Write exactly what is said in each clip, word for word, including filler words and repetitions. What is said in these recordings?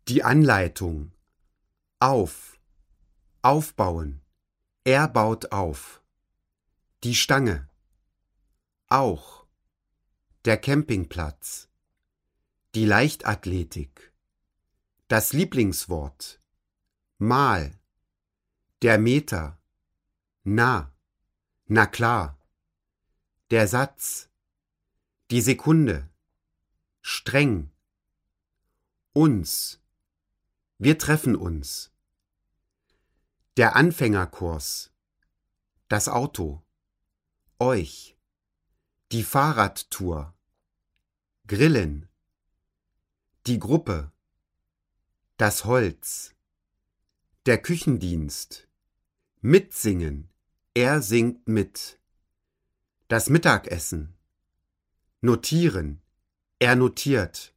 Die Anleitung. Auf. Aufbauen. Er baut auf. Die Stange. Auch. Der Campingplatz. Die Leichtathletik. Das Lieblingswort. Mal. Der Meter. Na. Na klar. Der Satz. Die Sekunde. Streng. Uns. Wir treffen uns. Der Anfängerkurs. Das Auto. Euch. Die Fahrradtour. Grillen. Die Gruppe. Das Holz. Der Küchendienst. Mitsingen. Er singt mit. Das Mittagessen. Notieren. Er notiert.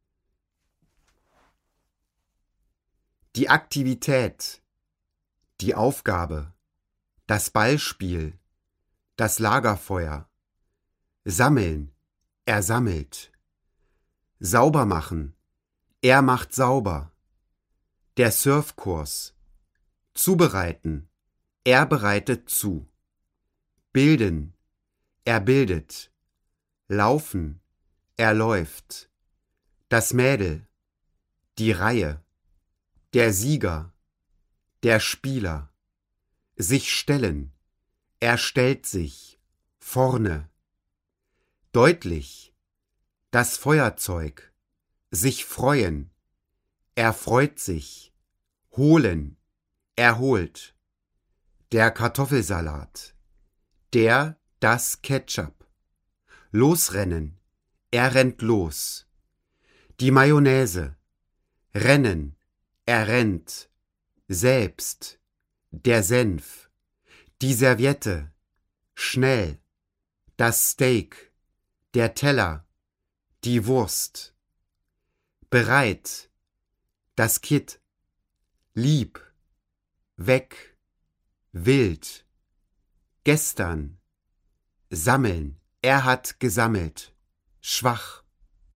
Die Aktivität. Die Aufgabe. Das Ballspiel. Das Lagerfeuer. Sammeln. Er sammelt. Sauber machen. Er macht sauber. Der Surfkurs. Zubereiten. Er bereitet zu. Bilden. Er bildet. Laufen. Er läuft. Das Mädel. Die Reihe. Der Sieger. Der Spieler. Sich stellen. Er stellt sich. Vorne. Deutlich. Das Feuerzeug. Sich freuen. Er freut sich. Holen. Er holt. Der Kartoffelsalat. Der, das Ketchup. Losrennen. Er rennt los. Die Mayonnaise. Rennen. Er rennt. Selbst. Der Senf. Die Serviette. Schnell. Das Steak. Der Teller. Die Wurst. Bereit. Das Kit. Lieb. Weg. Wild. Gestern. Sammeln. Er hat gesammelt. Schwach.